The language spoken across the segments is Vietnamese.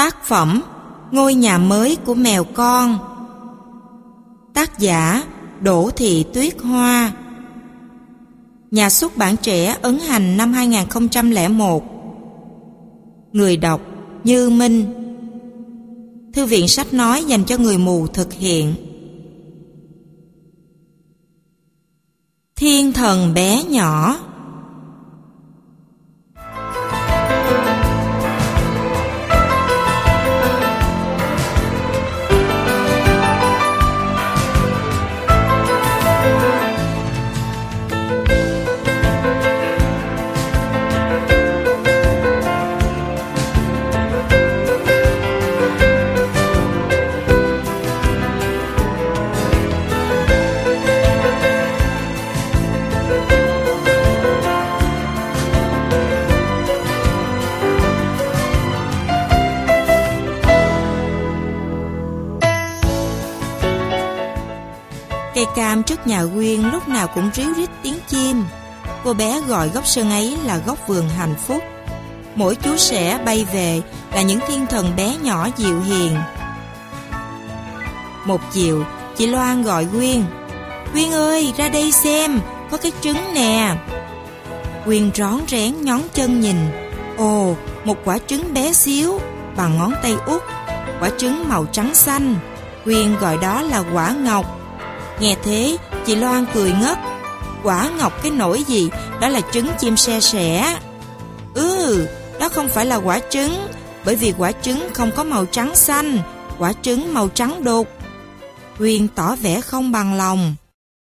Tác phẩm Ngôi nhà mới của mèo con. Tác giả Đỗ Thị Tuyết Hoa. Nhà xuất bản Trẻ ấn hành năm 2001. Người đọc Như Minh. Thư viện sách nói dành cho người mù thực hiện. Thiên thần bé nhỏ. Cây cam trước nhà Quyên lúc nào cũng ríu rít tiếng chim. Cô bé gọi góc sân ấy là góc vườn hạnh phúc. Mỗi chú sẻ bay về là những thiên thần bé nhỏ dịu hiền. Một chiều, chị Loan gọi Quyên. Quyên ơi, ra đây xem, có cái trứng nè. Quyên rón rén nhón chân nhìn. Ồ, một quả trứng bé xíu, bằng ngón tay út. Quả trứng màu trắng xanh. Quyên gọi đó là quả ngọc. Nghe thế, chị Loan cười ngất. Quả ngọc cái nỗi gì, đó là trứng chim se sẻ. Đó không phải là quả trứng, bởi vì quả trứng không có màu trắng xanh, quả trứng màu trắng đục. Quyên tỏ vẻ không bằng lòng.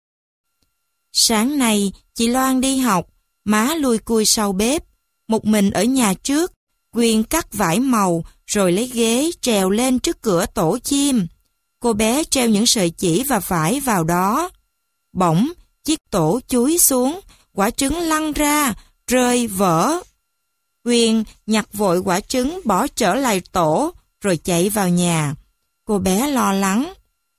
Sáng nay, chị Loan đi học, má lui cui sau bếp. Một mình ở nhà trước, Quyên cắt vải màu, rồi lấy ghế trèo lên trước cửa tổ chim. Cô bé treo những sợi chỉ và vải vào đó. Bỗng, chiếc tổ chúi xuống, quả trứng lăn ra, rơi vỡ. Quyên nhặt vội quả trứng bỏ trở lại tổ, rồi chạy vào nhà. Cô bé lo lắng.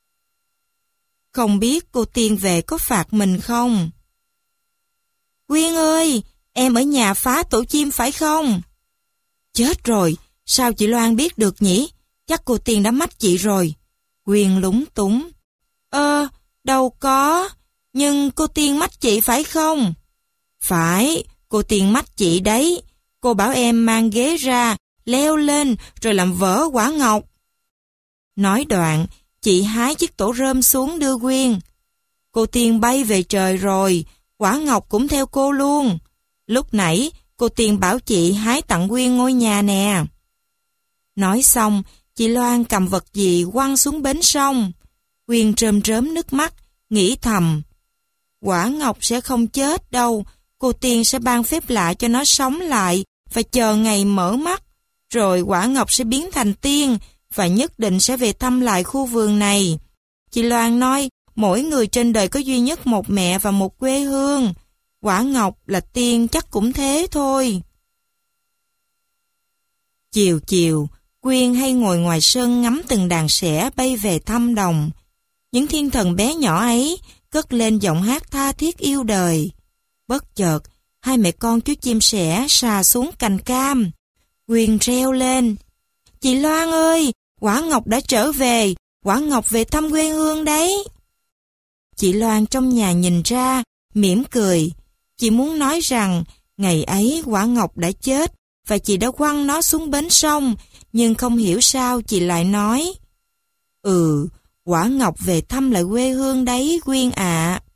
Không biết cô Tiên về có phạt mình không? Quyên ơi, em ở nhà phá tổ chim phải không? Chết rồi, sao chị Loan biết được nhỉ? Chắc cô Tiên đã mách chị rồi. Quyên lúng túng. Đâu có, nhưng cô Tiên mách chị phải không? Phải, cô Tiên mách chị đấy. Cô bảo em mang ghế ra, leo lên rồi làm vỡ quả ngọc. Nói đoạn, chị hái chiếc tổ rơm xuống đưa Quyên. Cô Tiên bay về trời rồi, quả ngọc cũng theo cô luôn. Lúc nãy, cô Tiên bảo chị hái tặng Quyên ngôi nhà nè. Nói xong, chị Loan cầm vật gì quăng xuống bến sông. Quyên rơm rớm nước mắt, nghĩ thầm. Quả ngọc sẽ không chết đâu, cô Tiên sẽ ban phép lạ cho nó sống lại và chờ ngày mở mắt. Rồi quả ngọc sẽ biến thành tiên và nhất định sẽ về thăm lại khu vườn này. Chị Loan nói mỗi người trên đời có duy nhất một mẹ và một quê hương. Quả ngọc là tiên chắc cũng thế thôi. Chiều chiều, Quyên hay ngồi ngoài sân ngắm từng đàn sẻ bay về thăm đồng. Những thiên thần bé nhỏ ấy cất lên giọng hát tha thiết yêu đời. Bất chợt, hai mẹ con chú chim sẻ sà xuống cành cam. Quyên reo lên. Chị Loan ơi, quả ngọc đã trở về, quả ngọc về thăm quê hương đấy. Chị Loan trong nhà nhìn ra, mỉm cười. Chị muốn nói rằng ngày ấy quả ngọc đã chết và chị đã quăng nó xuống bến sông, nhưng không hiểu sao chị lại nói. Quả ngọc về thăm lại quê hương đấy Quyên ạ.